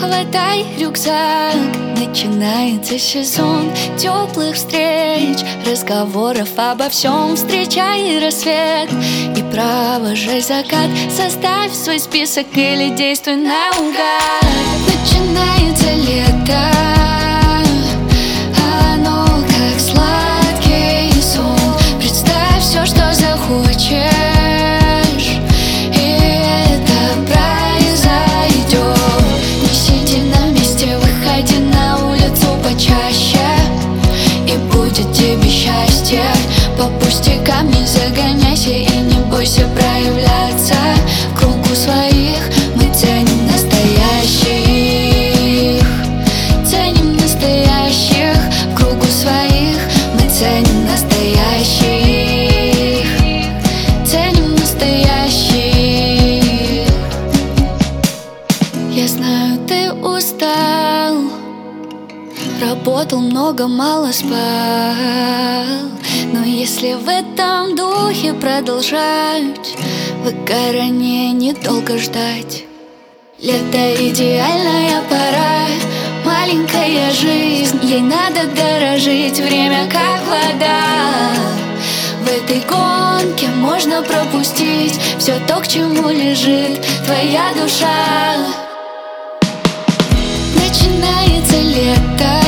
хватай рюкзак, начинается сезон теплых встреч, разговоров обо всем. Встречай рассвет и провожай закат. Составь свой список или действуй наугад. Начинается лето, оно как сладкий сон. Представь все, что захочешь, и это произойдет. Не сиди на месте, выходи на улицу почаще, и будет тебе счастье. По пустякам не загоняйся и не бойся проявляться. В кругу своих мы ценим настоящих, ценим настоящих. В кругу своих мы ценим настоящих, ценим настоящих. Я знаю, ты устал, работал много, мало спал. Но если в этом духе продолжать, выгорание недолго ждать. Лето — идеальная пора, маленькая жизнь, ей надо дорожить. Время как вода, в этой гонке можно пропустить все то, к чему лежит твоя душа. Начинается лето,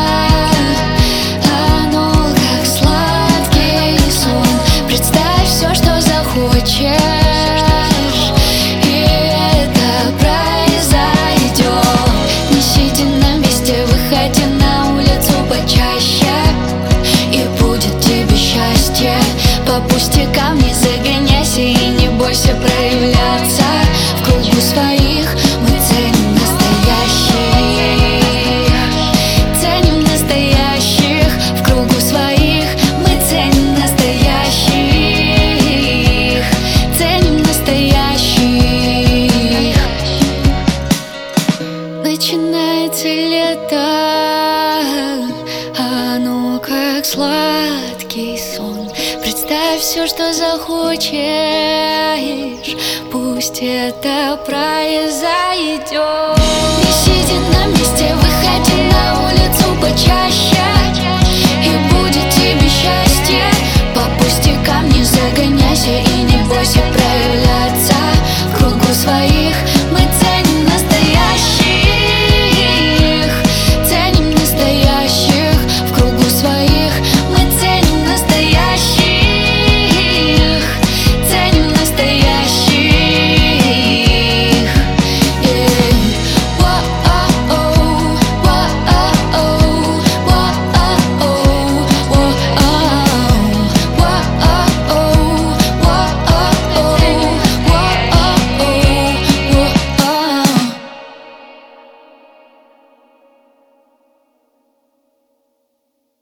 и это произойдет. Не сиди на месте, выходи на улицу почаще, и будет тебе счастье. По пустякам не загоняйся и не бойся проявляться. В кругу своих мы ценим настоящих, ценим настоящих. В кругу своих мы ценим настоящих, ценим настоящих. Начинается лето, оно как сладкий сон. Представь все, что захочешь, пусть это произойдет. Не сиди на месте, выходи на улицу почаще, и будет тебе счастье. По пустякам не загоняйся и не бойся